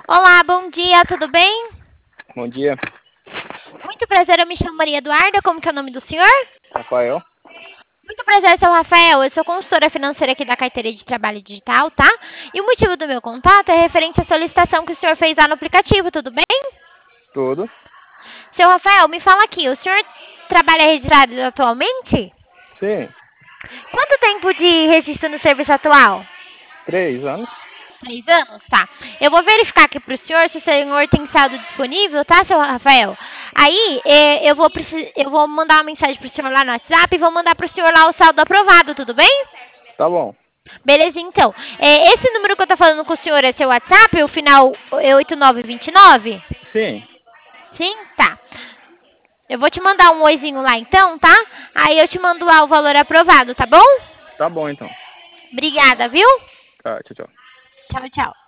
Olá, bom dia, tudo bem? Bom dia, Muito prazer, eu me chamo Maria Eduarda, como que é o nome do senhor? Rafael. Muito prazer, seu Rafael, eu sou consultora financeira aqui da carteira de trabalho digital, tá? E o motivo do meu contato é referente à solicitação que o senhor fez lá no aplicativo, tudo bem? Tudo? Seu Rafael, me fala aqui, o senhor trabalha registrado atualmente? Sim. Quanto tempo de registro no serviço atual? 3 anos? 3 anos, tá. Eu vou verificar aqui pro senhor se o senhor tem saldo disponível, tá, seu Rafael? Aí, eu vou mandar uma mensagem pro senhor lá no WhatsApp e vou mandar pro senhor lá o saldo aprovado, tudo bem? Tá bom. Beleza, então. Esse número que eu tô falando com o senhor é seu WhatsApp, o final é 8929? Sim. Sim? Tá. Eu vou te mandar um oizinho lá então, tá? Aí eu te mando lá o valor aprovado, tá bom? Tá bom então. Obrigada, viu? Tá, tchau, tchau. Tchau, tchau.